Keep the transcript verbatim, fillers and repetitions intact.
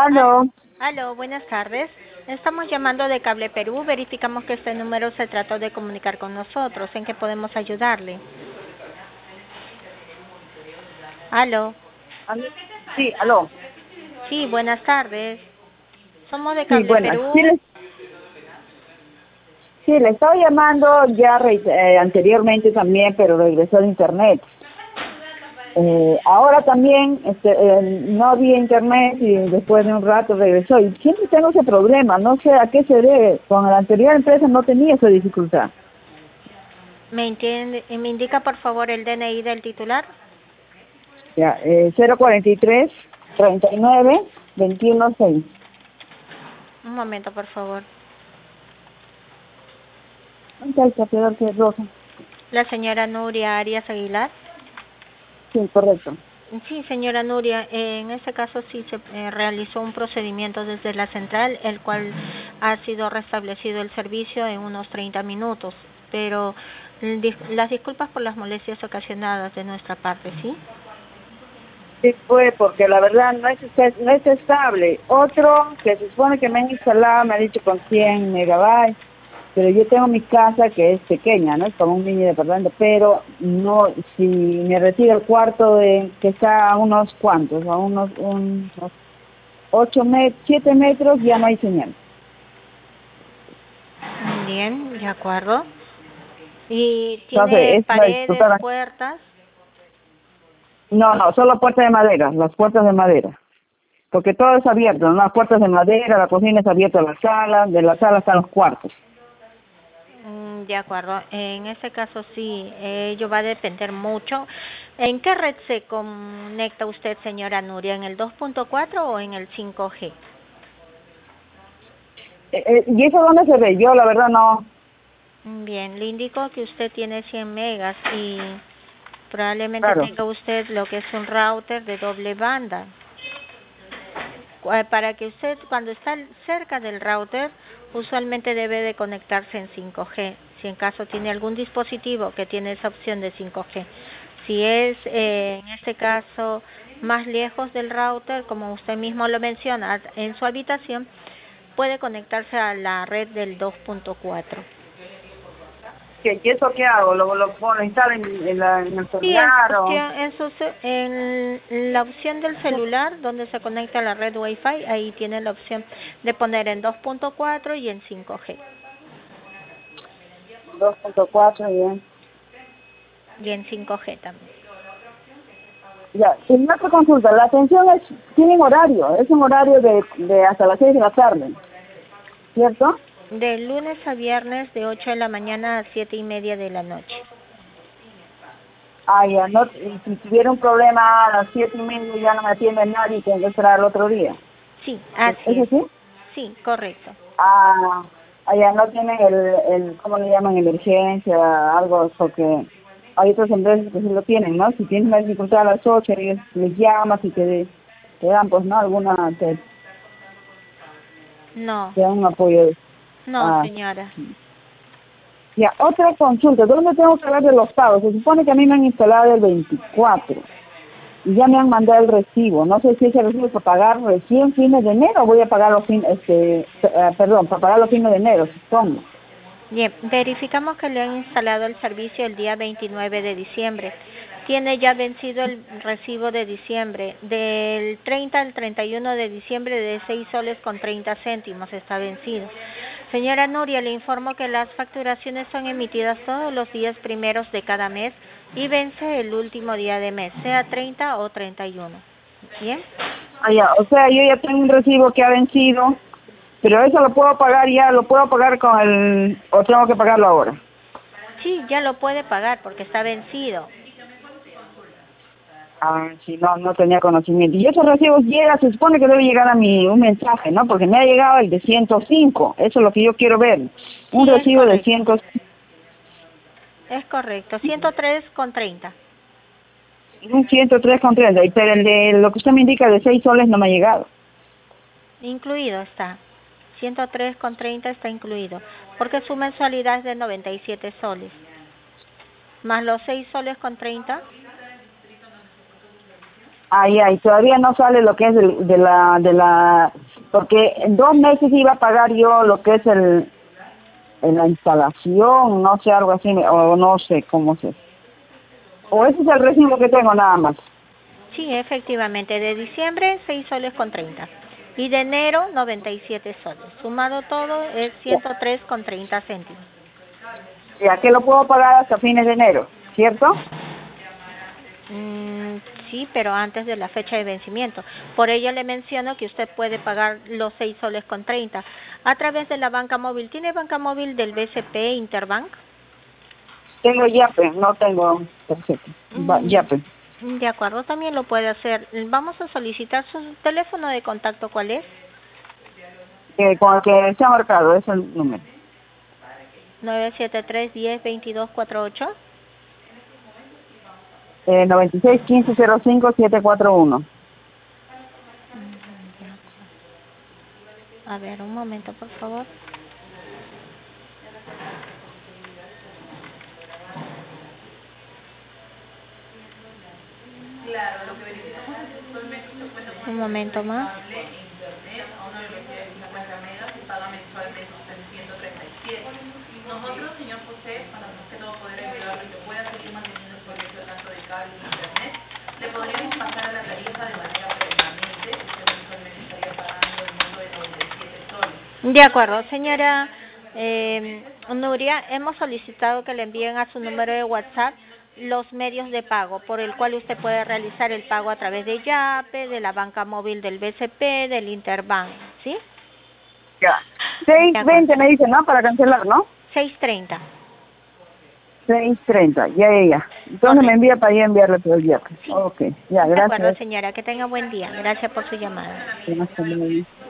Al- Aló, Aló, buenas tardes. Estamos llamando de Cable Perú. Verificamos que este número se trató de comunicar con nosotros. ¿En qué podemos ayudarle? Aló. aló. Sí, aló. Sí, buenas tardes. Somos de Sí, Cable bueno, sí Perú. le, sí, le estaba llamando ya re- eh, anteriormente también, pero regresó el internet. Eh, ahora también este, eh, no había internet y después de un rato regresó. Y siempre tengo ese problema, no sé a qué se debe. Con la anterior empresa no tenía esa dificultad. ¿Me entiende? ¿Me indica por favor el D N I del titular? Ya, eh, cero cuarenta y tres, treinta y nueve, veintiuno seis. Un momento, por favor. ¿Dónde está el capeador que es rosa? La señora Nuria Arias Aguilar. Sí, correcto. Sí, señora Nuria, eh, en este caso sí se eh, realizó un procedimiento desde la central, el cual ha sido restablecido el servicio en unos treinta minutos, pero mm, dis- las disculpas por las molestias ocasionadas de nuestra parte, ¿sí? Sí fue, porque la verdad no es, este- no es estable. Otro que se supone que me han instalado me ha dicho con cien megabytes, pero yo tengo mi casa que es pequeña, ¿no? Es como un mini departamento, pero no, si me retiro el cuarto de, que está a unos cuantos, a unos, unos ocho metros, siete metros, ya no hay señal. Bien, de acuerdo. ¿Y Entonces, tiene es la paredes, disputada. puertas? No, no, solo puertas de madera, las puertas de madera. Porque todo es abierto, ¿no? Las puertas de madera, la cocina es abierta a la sala, de la sala están los cuartos. Mm, De acuerdo. En ese caso sí, ello va a depender mucho. ¿En qué red se conecta usted, señora Nuria? ¿En el dos punto cuatro o en el cinco G? Eh, eh, ¿Y eso dónde se ve? Yo la verdad no. Bien, le indico que usted tiene cien megas y probablemente Claro. tenga usted lo que es un router de doble banda. Cu- eh, Para que usted, cuando está cerca del router, usualmente debe de conectarse en cinco G, si en caso tiene algún dispositivo que tiene esa opción de cinco G. Si es, eh, en este caso, más lejos del router, como usted mismo lo menciona, en su habitación, puede conectarse a la red del dos punto cuatro. ¿Qué, ¿Y eso qué hago? ¿Lo, lo puedo instalar en, en, la, en el Sí, en celular la o...? opción, en, su ce- en la opción del celular donde se conecta a la red Wi-Fi, ahí tiene la opción de poner en dos punto cuatro y en cinco G. dos punto cuatro, bien. Y en cinco G también. Ya, y una otra consulta, la atención es, tienen horario, es un horario de, de hasta las seis de la tarde, ¿cierto? De lunes a viernes de ocho de la mañana a siete y media de la noche. Ah, ya, no, y si tuviera un problema a las siete y media ya no me atiende nadie y tengo que esperar el otro día. Sí, ¿Es, así es es. así? Sí, correcto. Ah, allá no tienen el, el, ¿cómo le llaman? Emergencia, algo, porque hay otras empresas que sí lo tienen, ¿no? Si tienes una dificultad a las ocho, ellos les llamas y te, te dan, pues, ¿no? Alguna, te, No, te dan un apoyo. no, Ah, señora. ya, otra consulta, ¿dónde tengo que hablar de los pagos? Se supone que a mí me han instalado el veinticuatro y ya me han mandado el recibo. No sé si ese recibo es para pagar recién fines de enero o voy a pagar los fines, este, eh, perdón, para pagar los fines de enero, supongo. Bien, verificamos que le han instalado el servicio el día veintinueve de diciembre. Tiene ya vencido el recibo de diciembre. Del treinta al treinta y uno de diciembre de seis soles con treinta céntimos está vencido. Señora Nuria, le informo que las facturaciones son emitidas todos los días primeros de cada mes y vence el último día de mes, sea treinta o treinta y uno. ¿Bien? Ah, ya, o sea, yo ya tengo un recibo que ha vencido, pero eso lo puedo pagar ya, lo puedo pagar con el, o tengo que pagarlo ahora. Sí, ya lo puede pagar porque está vencido. Ah, sí, no, no tenía conocimiento. Y esos recibos llega, se supone que debe llegar a mi un mensaje, ¿no? Porque me ha llegado el de ciento cinco, eso es lo que yo quiero ver. Un Sí, es recibo de correcto. ciento, Es correcto. ciento tres con treinta. un ciento tres con treinta, y pero el de lo que usted me indica de seis soles no me ha llegado. Incluido está. ciento tres con treinta está incluido. Porque su mensualidad es de noventa y siete soles. Más los seis soles con treinta. Ay, ay, todavía no sale lo que es el, de la, de la, porque en dos meses iba a pagar yo lo que es el, en la instalación, no sé, algo así, o no sé cómo se. O ese es el recibo que tengo nada más. Sí, efectivamente, de diciembre seis soles con treinta y de enero noventa y siete soles. Sumado todo es ciento tres con treinta céntimos. Ya que lo puedo pagar hasta fines de enero, ¿cierto? Mm, sí, pero antes de la fecha de vencimiento. Por ello le menciono que usted puede pagar los seis soles con treinta a través de la banca móvil. ¿Tiene banca móvil del B C P Interbank? Tengo Yape, no tengo tarjeta. Va- Mm, Yape. de acuerdo, también lo puede hacer. Vamos a solicitar su teléfono de contacto, ¿cuál es? Eh, con el que se ha marcado, es el número. nueve siete tres, diez, veintidós, cuarenta y ocho. Eh, noventa y seis, quince, cero cinco, siete cuatro uno. A ver, un momento, por favor. Un momento más. Nosotros, señor José, para más que todo poder ayudarlo y que pueda seguir manteniendo el servicio tanto de cable y internet, le podríamos pasar a la tarifa de manera permanente. Usted mensualmente estaría pagando el monto de noventa y siete soles. De acuerdo, señora eh, Nuria, hemos solicitado que le envíen a su número de WhatsApp los medios de pago por el cual usted puede realizar el pago a través de Yape, de la banca móvil del B C P, del Interbank, ¿sí? Ya. seis veinte me dice, ¿no? Para cancelar, ¿no? seis treinta. seis treinta, ya, ya, ya. Entonces Correcto. me envía para yo enviarle todo el día. Sí. Ok, ya, De acuerdo, gracias. señora. Que tenga buen día. Gracias por su llamada. Buenas tardes.